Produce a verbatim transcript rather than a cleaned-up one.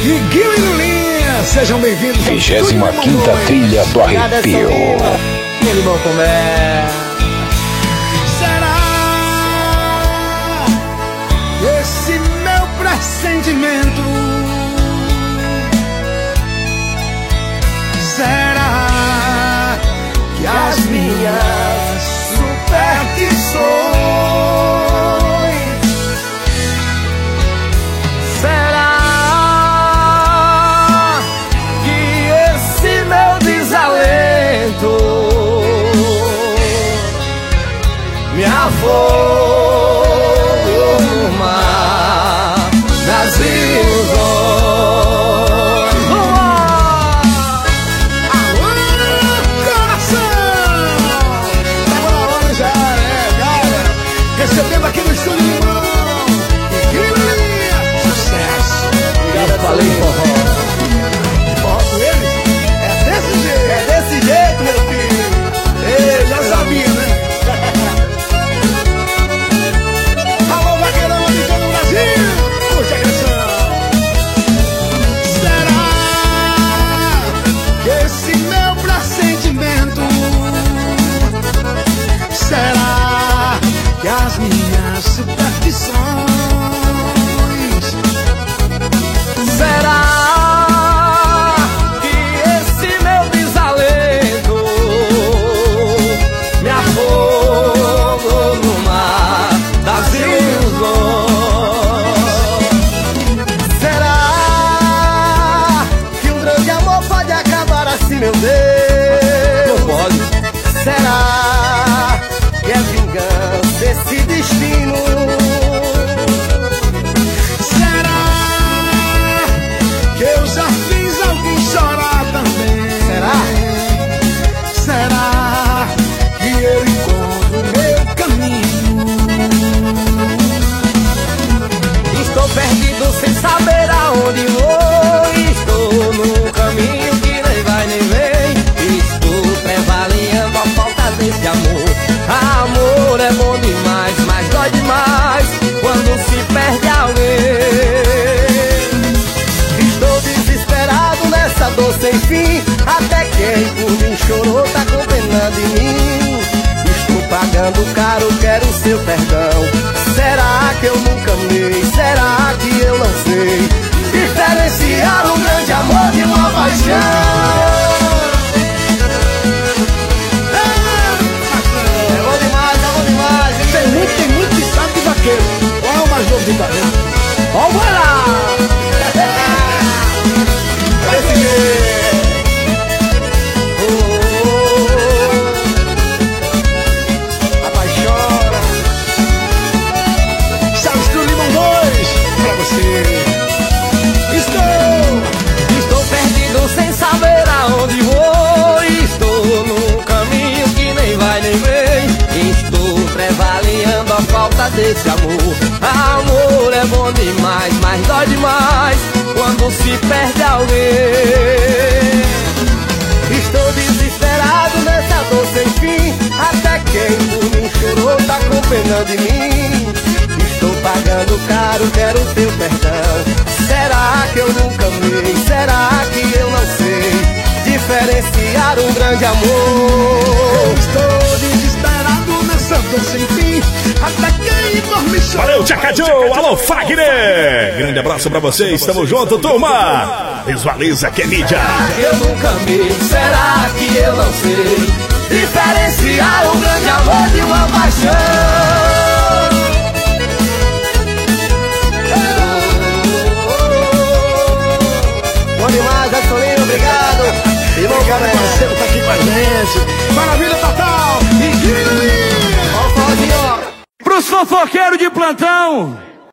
de Guilherme e Lulinha. Sejam bem-vindos. vigésima quinta Trilha do Arrepio. Ele bom comer. Será esse meu pressentimento? Será que as minhas superstições? Será que esse meu desalento me afogou no mar das ilusões? Alô, coração! Tava na hora já, né, cara? Recebendo aqui no estúdio de irmão e Guilherme, sucesso! Eu falei forró. Forró com eles? É desse jeito! É desse jeito, meu filho. Ei, já sabia, né? Alô, vaqueirão de todo o Brasil! Puxa a canção! Será que esse meu pressentimento? Será que as minhas superstições? Será que esse meu desalento me afogou no mar das ilusões? Será que um grande amor pode acabar assim, meu Deus? Não pode. Será que é vingança esse destino? Será que eu já fiz alguém chorar também? Será? Será que eu encontro meu caminho? Estou perdido sem saber aonde vou. Estou num caminho que nem vai nem vem. Estou prevalendo a falta desse amor. Amor é bom demais, mas dói demais quando se perde alguém. Estou desesperado nessa dor sem fim. Até quem por mim chorou tá com pena de mim. Estou pagando caro, quero seu perdão. Será que eu nunca amei? Será que eu não sei diferenciar um grande amor de uma paixão? É bom demais, é bom demais. Tem muito, tem muito que sabe de vaqueiro. Qual é o mais novo de vaqueiro? Vamos lá! Desse jeito. Rapaz, chora. Salve do Limão dois pra você. Estou, Estou perdido sem saber aonde vou. Estou num caminho que nem vai nem vem. Estou prevalendo a falta desse amor. Amor é bom demais, mas dói demais quando se perde alguém. Estou desesperado nessa dor sem fim. Até quem por mim chorou tá com pena de mim. Estou pagando caro, quero teu perdão. Será que eu nunca amei? Será que eu não sei diferenciar um grande eu amor? estou desesperado nessa dor sem fim. Até quem por me chorou. Valeu, Tchacadinho! Alô, Fagner! Grande abraço pra vocês, tamo junto, turma! Visualiza que é mídia! Será que eu nunca amei? Será que eu não sei diferenciar um grande amor de uma paixão? Bom demais, Assolino, obrigado. Irmão, Obrigado, parceiro, tá aqui com a gente. Maravilha total. E Guilherme. Ó, ó, Pros fofoqueiros de plantão,